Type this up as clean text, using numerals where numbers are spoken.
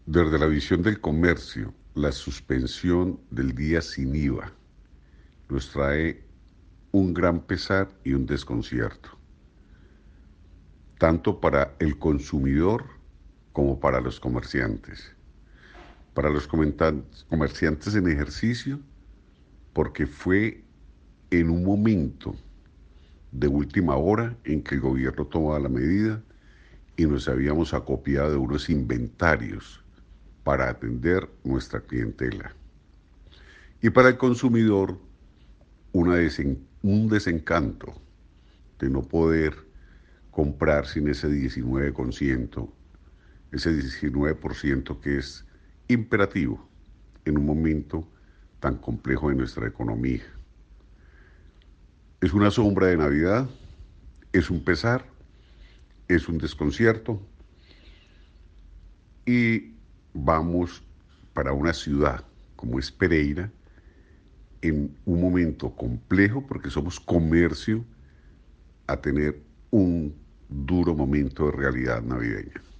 Desde la visión del comercio, la suspensión del día sin IVA nos trae un gran pesar y un desconcierto, tanto para el consumidor como para los comerciantes. Para los comerciantes en ejercicio, porque fue en un momento de última hora en que el gobierno tomaba la medida y nos habíamos acopiado de unos inventarios para atender nuestra clientela. Y para el consumidor, un desencanto de no poder comprar sin ese 19%, ese 19% que es imperativo en un momento tan complejo de nuestra economía. Es una sombra de Navidad, es un pesar, es un desconcierto y vamos para una ciudad como es Pereira en un momento complejo porque somos comercio a tener un duro momento de realidad navideña.